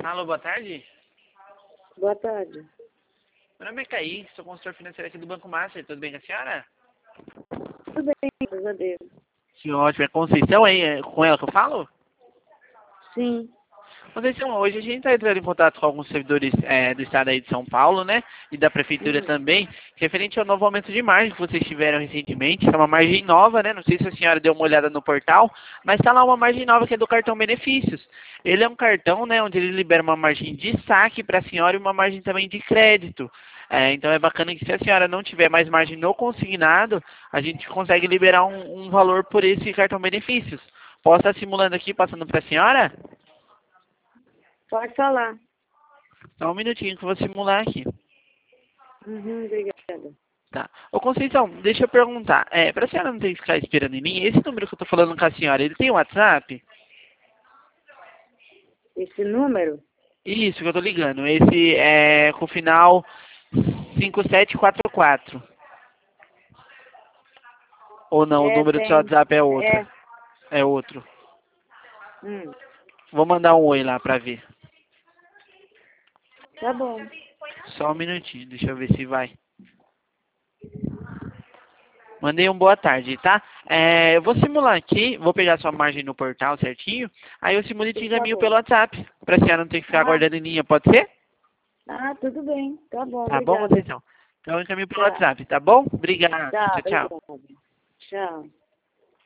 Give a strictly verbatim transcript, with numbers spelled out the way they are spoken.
Alô, boa tarde. Boa tarde. Meu nome é Kaique, sou consultor financeiro aqui do Banco Master. Tudo bem com a senhora? Tudo bem, graças a Deus. Sim, ótimo. É Conceição, hein? É com ela que eu falo? Sim. Conceição, hoje a gente está entrando em contato com alguns servidores é, do estado aí de São Paulo, né? E da prefeitura Uhum. também, referente ao novo aumento de margem que vocês tiveram recentemente. É uma margem nova, né? Não sei se a senhora deu uma olhada no portal, mas está lá uma margem nova que é do cartão Benefícios. Ele é um cartão, né? Onde ele libera uma margem de saque para a senhora e uma margem também de crédito. É, então é bacana que se a senhora não tiver mais margem no consignado, a gente consegue liberar um, um valor por esse cartão Benefícios. Posso estar simulando aqui, passando para a senhora? Pode falar. Só um minutinho que eu vou simular aqui. Uhum, obrigada. Tá. Ô Conceição, deixa eu perguntar. É, pra senhora não ter que ficar esperando em mim, esse número que eu tô falando com a senhora, ele tem WhatsApp? Esse número? Isso que eu tô ligando. Esse é com o final cinco sete quatro quatro. Ou não, o É, número do seu tem. WhatsApp é outro. É. É outro. Hum, Vou mandar um oi lá pra ver. tá bom. Só um minutinho, deixa eu ver se vai. Mandei um boa tarde, tá? É, eu vou simular aqui, vou pegar sua margem no portal certinho, aí eu simulo e te Por encaminho favor. pelo WhatsApp, pra senhora não ter que ficar Ah, aguardando em linha, pode ser? ah, tudo bem. Tá bom, Tá bom, obrigada. Conceição? Então eu encaminho pelo Tá. WhatsApp, tá bom? Obrigado. Tá, Tchau, tchau. obrigada. Tchau.